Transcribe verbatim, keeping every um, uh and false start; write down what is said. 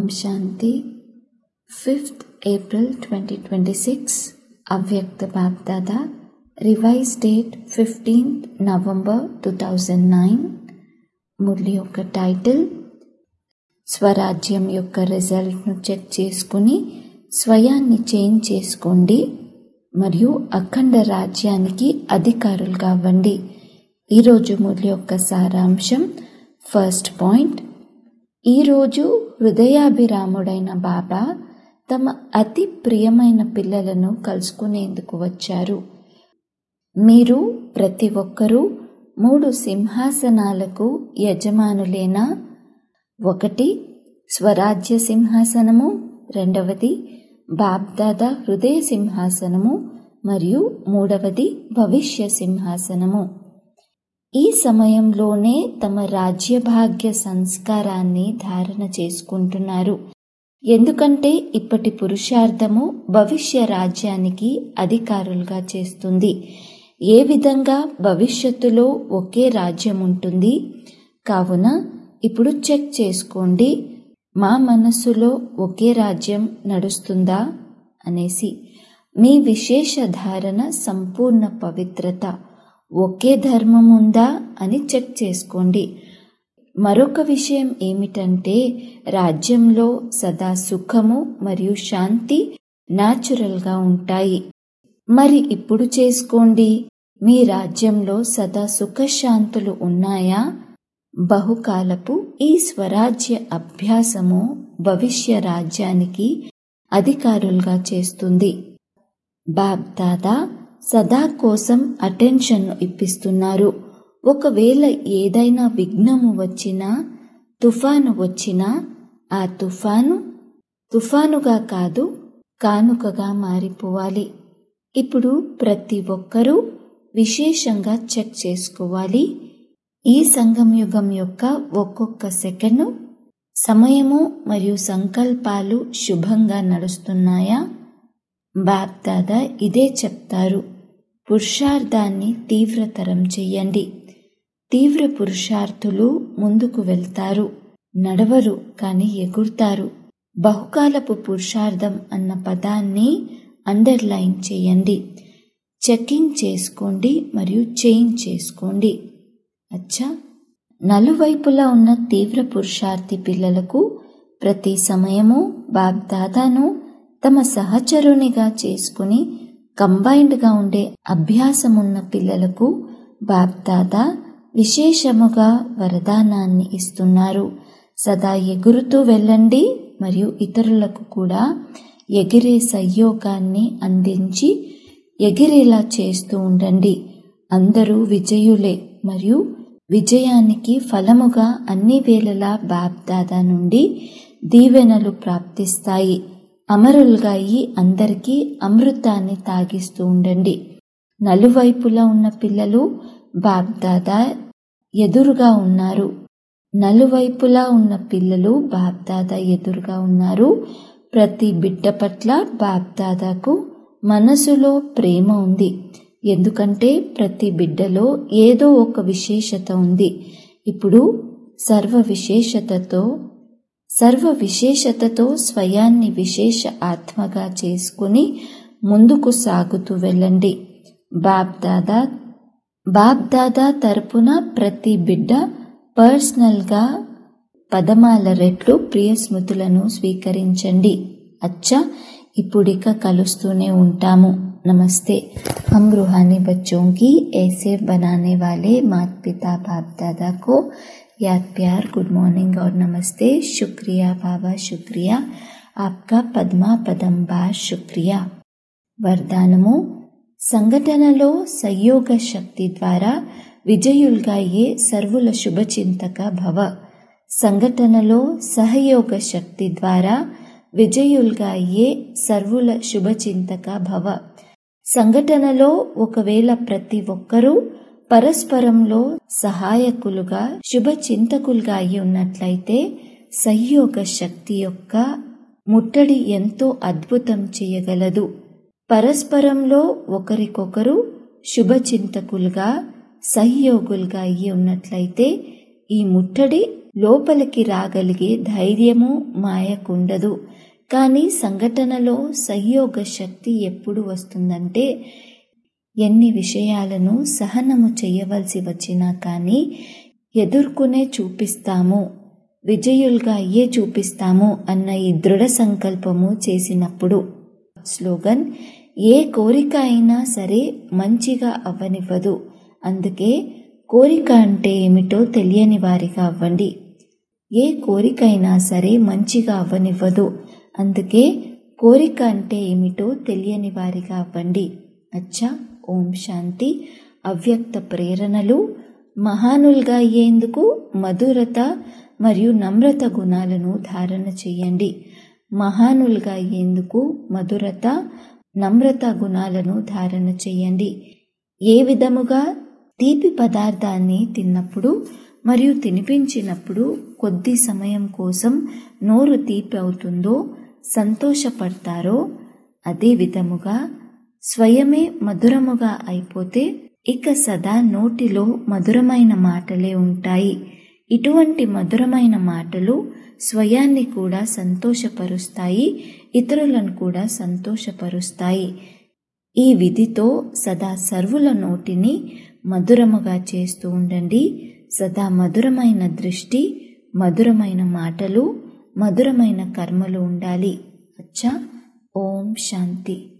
శాంతి. Fifth April twenty twenty six Avyakt Bapdada. Revise date fifteenth November two thousand nine. Murli యొక్క title స్వరాజ్యం యొక్క రిజల్ట్ను check చేసుకుని స్వయాన్ని చేంజ్ చేసుకోండి మరియు అఖండ రాజ్యానికి అధికారులుగా అవ్వండి. ఈరోజు మురళి యొక్క సారాంశం. ఫస్ట్ పాయింట్, ఈరోజు హృదయాభిరాముడైన బాబా తమ అతి ప్రియమైన పిల్లలను కలుసుకునేందుకు వచ్చారు. మీరు ప్రతి ఒక్కరూ మూడు సింహాసనాలకు యజమానులేనా? ఒకటి స్వరాజ్య సింహాసనము, రెండవది బాబ్దాదా హృదయ సింహాసనము మరియు మూడవది భవిష్య సింహాసనము. ఈ సమయంలోనే తమ రాజ్యభాగ్య సంస్కారాన్ని ధారణ చేసుకుంటున్నారు. ఎందుకంటే ఇప్పటి పురుషార్థము భవిష్య రాజ్యానికి అధికారులుగా చేస్తుంది. ఏ విధంగా భవిష్యత్తులో ఒకే రాజ్యం ఉంటుంది. కావున ఇప్పుడు చెక్ చేసుకోండి, మా మనస్సులో ఒకే రాజ్యం నడుస్తుందా అనేసి. మీ విశేష ధారణ సంపూర్ణ పవిత్రత, ఒకే ధర్మం ఉందా అని చెక్ చేసుకోండి. మరొక విషయం ఏమిటంటే రాజ్యంలో సదా సుఖము మరియు శాంతి న్యాచురల్గా ఉంటాయి. మరి ఇప్పుడు చేసుకోండి, మీ రాజ్యంలో సదా సుఖశాంతులు ఉన్నాయా? బహుకాలపు ఈ స్వరాజ్య అభ్యాసము భవిష్య రాజ్యానికి అధికారులుగా చేస్తుంది. బాబ్దాదా సదా కోసం అటెన్షన్ ఇప్పిస్తున్నారు. ఒకవేళ ఏదైనా విఘ్నము వచ్చినా, తుఫాను వచ్చినా ఆ తుఫాను తుఫానుగా కాదు కానుకగా మారిపోవాలి. ఇప్పుడు ప్రతి ఒక్కరూ విశేషంగా చెక్ చేసుకోవాలి. ఈ సంగమయుగం యొక్క ఒక్కొక్క సెకండు సమయము మరియు సంకల్పాలు శుభంగా నడుస్తున్నాయా? బాబ్దాదా ఇదే చెప్తారు. పురుషార్థాన్ని తీవ్రతరం చెయ్యండి. తీవ్ర పురుషార్థులు ముందుకు వెళ్తారు, నడవరు కానీ ఎగురుతారు. బహుకాలపు పురుషార్థం అన్న పదాన్ని అండర్లైన్ చేయండి. చెకింగ్ చేసుకోండి మరియు చేంజ్ చేసుకోండి. అచ్చా, నలువైపులా ఉన్న తీవ్ర పురుషార్థి పిల్లలకు ప్రతి సమయము బాబ్దాదాను తమ సహచరునిగా చేసుకుని కంబైన్డ్గా ఉండే అభ్యాసమున్న పిల్లలకు బాబ్దాదా విశేషముగా వరదానాన్ని ఇస్తున్నారు. సదా ఎగురుతూ వెళ్ళండి మరియు ఇతరులకు కూడా ఎగిరే సహయోగాన్ని అందించి ఎగిరేలా చేస్తూ ఉండండి. అందరూ విజయులే మరియు విజయానికి ఫలముగా అన్ని వేళలా బాబ్దాదా నుండి దీవెనలు ప్రాప్తిస్తాయి. అమరులుగా అయి అందరికీ అమృతాన్ని తాగిస్తూ ఉండండి. నలువైపులా ఉన్న పిల్లలు బాబ్దాదా ఎదురుగా ఉన్నారు. నలువైపులా ఉన్న పిల్లలు బాబ్దాదా ఎదురుగా ఉన్నారు. ప్రతి బిడ్డ పట్ల బాబ్దాదాకు మనసులో ప్రేమ ఉంది. ఎందుకంటే ప్రతి బిడ్డలో ఏదో ఒక విశేషత ఉంది. ఇప్పుడు సర్వ విశేషతతో సర్వ విశేషతతో స్వయాన్ని విశేష ఆత్మగా చేసుకుని ముందుకు సాగుతూ వెళ్ళండి. బాబ్దాదా బాబ్దాదా తరపున ప్రతి బిడ్డ పర్సనల్గా పదమాల రెట్లు ప్రియ స్మృతులను స్వీకరించండి. అచ్చా, ఇప్పుడిక కలుస్తూనే ఉంటాము. నమస్తే. हम रूहानी बच्चों की ऐसे बनाने वाले माता पिता बाप दादा को याद प्यार गुड मॉर्निंग और नमस्ते. शुक्रिया बाबा, शुक्रिया आपका पद्मा पदंबार शुक्रिया. వరదానము. సంఘటనలో సంయోగ శక్తి ద్వారా విజయులుగా అయ్యే సర్వుల శుభచింతక భవ. సంఘటనలో సహయోగ శక్తి ద్వారా విజయులుగా అయ్యే సర్వుల శుభచింతక భవ. సంఘటనలో ఒకవేళ ప్రతి ఒక్కరూ పరస్పరంలో సహాయకులుగా శుభచింతకులుగా అయి ఉన్నట్లయితే సహయోగ శక్తి యొక్క ముట్టడి ఎంతో అద్భుతం చేయగలదు. పరస్పరంలో ఒకరికొకరు శుభచింతకులుగా సహయోగులుగా అయి ఉన్నట్లయితే ఈ ముట్టడి లోపలికి రాగలిగే ధైర్యము మాయకుండదు. కానీ సంఘటనలో సహయోగ శక్తి ఎప్పుడు వస్తుందంటే ఎన్ని విషయాలను సహనము చేయవలసి వచ్చినా కానీ ఎదుర్కొనే చూపిస్తాము, విజయులుగా అయ్యే చూపిస్తాము అన్న ఈ దృఢ సంకల్పము చేసినప్పుడు. స్లోగన్: ఏ కోరిక అయినా సరే మంచిగా అవ్వనివ్వదు. అందుకే కోరిక అంటే ఏమిటో తెలియని వారిగా అవ్వండి. ఏ కోరిక అయినా సరే మంచిగా అవ్వనివ్వదు. అందుకే కోరిక అంటే ఏమిటో తెలియని వారిగా అవ్వండి. అచ్చా. ఓం శాంతి. అవ్యక్త ప్రేరణలు: మహానులుగా అయ్యేందుకు మధురత మరియు నమ్రత గుణాలను ధారణ చేయండి. మహానులుగా అయ్యేందుకు మధురత, నమ్రత గుణాలను ధారణ చేయండి. ఏ విధముగా తీపి పదార్థాన్ని తిన్నప్పుడు మరియు తినిపించినప్పుడు కొద్ది సమయం కోసం నోరు తీపి అవుతుందో సంతోషపడతారో, అదే విధముగా స్వయమే మధురముగా అయిపోతే ఇక సదా నోటిలో మధురమైన మాటలే ఉంటాయి. ఇటువంటి మధురమైన మాటలు స్వయాన్ని కూడా సంతోషపరుస్తాయి, ఇతరులను కూడా సంతోషపరుస్తాయి. ఈ విధితో సదా సర్వుల నోటిని మధురముగా చేస్తూ ఉండండి. సదా మధురమైన దృష్టి, మధురమైన మాటలు, మధురమైన కర్మలు ఉండాలి. అచ్చా. ఓం శాంతి.